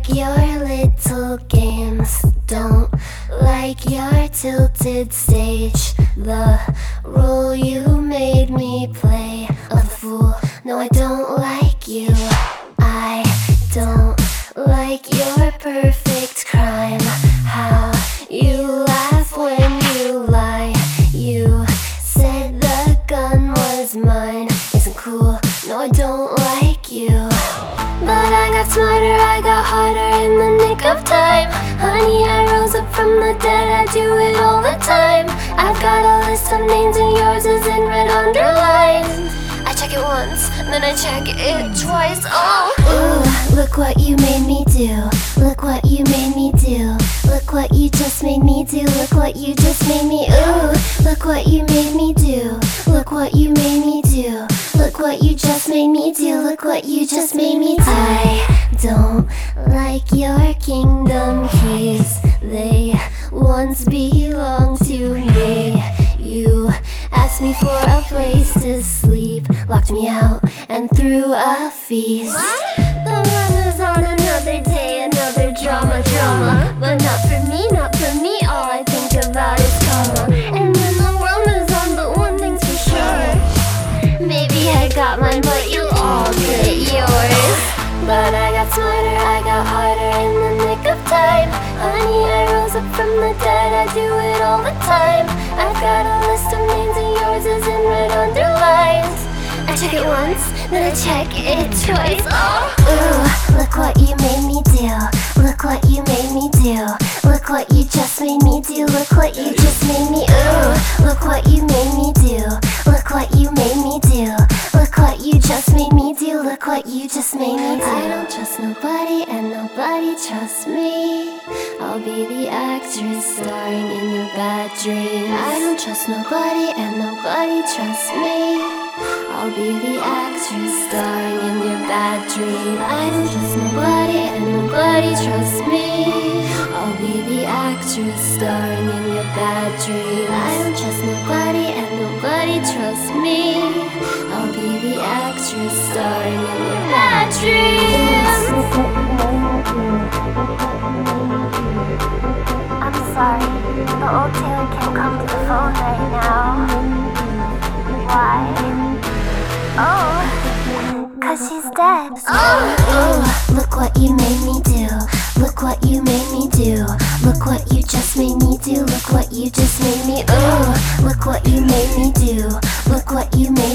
your little games, don't like your tilted stage. The role you made me play, a fool. No, I don't like you. I don't like your perfect crime. How you laugh when you lie. You said the gun was mine. Isn't cool. No, I don't like you. But I got smarter, I got harder in the nick of time. Honey, I rose up from the dead, I do it all the time. I've got a list of names and yours is in red underlined. I check it once, then I check it twice. Oh, ooh, look what you made me do. Look what you made me do. Look what you just made me do. Look what you just made me. Ooh, look what you made me do. Look what you made me do. Look what you just made me do. Look what you just made me do. I don't like your kingdom keys. They once belonged to me. You asked me for a place to sleep, locked me out and threw a feast. The run is on another day, another drama. But not for me, not for me. All I think about is karma. And then the world moves on, but one thing's for sure. Maybe I got mine, but you'll all get yours. But I got smarter, I got harder in the nick of time. Honey, I rose up from the dead, I do it all the time. I've got a list of names and yours is in red underlined. I check it once, then I check it twice. Oh, ooh, look what you made me do. Look what you made me do. Look what you just made me do. Look what you just made me. Ooh, look what you made me do. Look what you made me do. Look what you just made me do. Look what you just made me do. I don't trust nobody and nobody trusts me. I'll be the actress starring in your bad dreams. I don't trust nobody and nobody trusts me. I'll be the actress starring in your bad dreams. I don't trust nobody and nobody trusts me. I'll be the actress starring in your bad dreams. I don't trust nobody and nobody trusts me. I'll be the actress starring in your bad dreams. I'm sorry, the old Taylor can't come to the phone right now. Why? Oh, 'cause she's dead. Oh, look what you made me do. Look what you made me do. Look what you just made me do. Look what you just made me. Oh, look what you made me do. Look what you made